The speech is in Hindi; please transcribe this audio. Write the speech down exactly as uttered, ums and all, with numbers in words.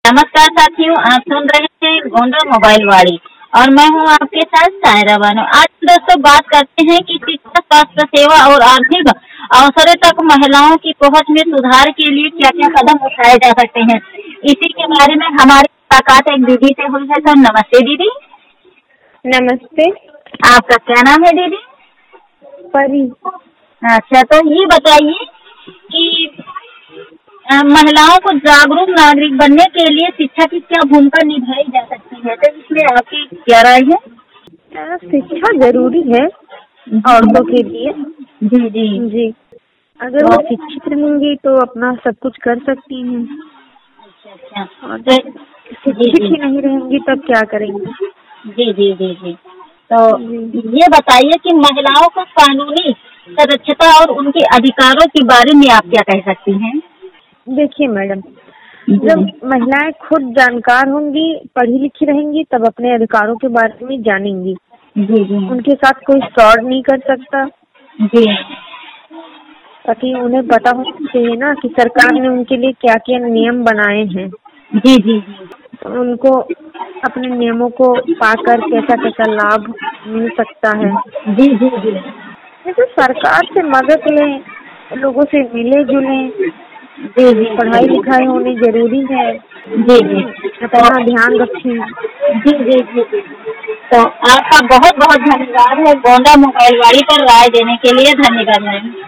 नमस्कार साथियों, आप सुन रहे हैं गोंडा मोबाइल वाड़ी और मैं हूं आपके साथ सायरा बानो। आज दोस्तों बात करते हैं कि शिक्षा, स्वास्थ्य सेवा और आर्थिक अवसरों तक महिलाओं की पहुंच में सुधार के लिए क्या क्या कदम उठाए जा सकते हैं। इसी के बारे में हमारी मुलाकात एक दीदी से हुई है। तो नमस्ते दीदी। नमस्ते। आपका क्या नाम है दीदी? परी। अच्छा, तो ये बताइए कि महिलाओं को जागरूक नागरिक बनने के लिए शिक्षा की क्या भूमिका निभाई जा सकती है, तो इसमें आपकी क्या राय है? शिक्षा जरूरी है औरतों के लिए। जी जी जी, अगर वो शिक्षित रहेंगी तो अपना सब कुछ कर सकती हैं। अच्छा अच्छा। और शिक्षित ही नहीं रहेंगी तब क्या करेंगी? जी जी जी जी तो ये बताइए कि महिलाओं को कानूनी सुरक्षा और उनके अधिकारों के बारे में आप क्या कह सकती हैं? देखिए मैडम, जब महिलाएं खुद जानकार होंगी, पढ़ी लिखी रहेंगी, तब अपने अधिकारों के बारे में जानेंगी। जी जी उनके साथ कोई फ्रॉड नहीं कर सकता। जी, ताकि उन्हें पता होना चाहिए ना कि सरकार ने उनके लिए क्या क्या नियम बनाए हैं। जी जी जी तो उनको अपने नियमों को पाकर कैसा कैसा लाभ मिल सकता है। जी जी जी जैसे सरकार से मदद लें, लोगों से मिले जुले। जी जी पढ़ाई लिखाई होनी जरूरी है। जी जी अपना ध्यान रखें। जी जी जी जी तो आपका बहुत बहुत धन्यवाद है गोंडा मोबाइल वाड़ी पर राय देने के लिए। धन्यवाद मैम।